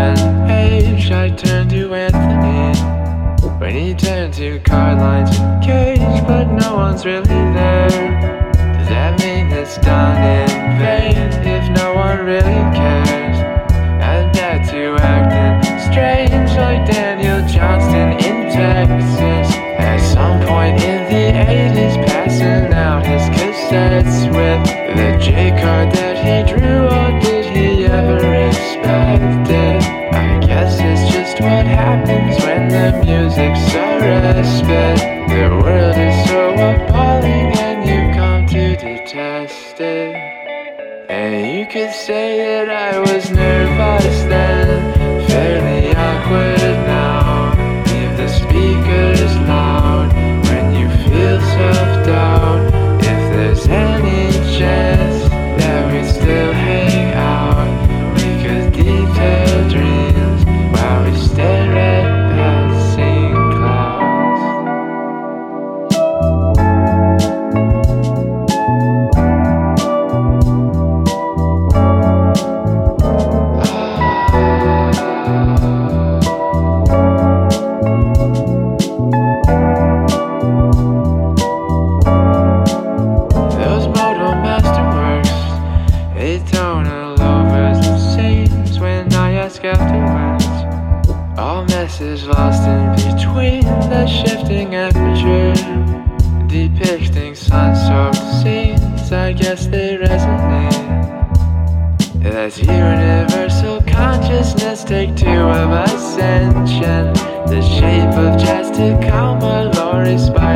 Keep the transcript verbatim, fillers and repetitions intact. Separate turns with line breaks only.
and age, I turned to Anthony when he turned to Carlines and Cage, but no one's really there. Does that mean it's done in vain if no one really cares? I'm back to acting strange like Daniel Johnston in Texas. At some point in the eighties, passing out his cassettes with the J card that he drew, or did he ever expect it? I guess it's just what happens when the music's a respite. The world is so appalling and you come to detest it. And you could say that I was nervous then, fairly awkward now. Leave the speakers loud when you feel self-doubt. If there's any chance that we'd still hang out, we could detail dreams while we stare at passing clouds. Those Moto Masterworks, they tonal over the scenes when I ask afterwards. All message lost in between the shifting aperture, depicting sun-soaked scenes. I guess they resonate. That's universal consciousness, take two of ascension. The shape of jazz to Tacoma, Laurie Spider.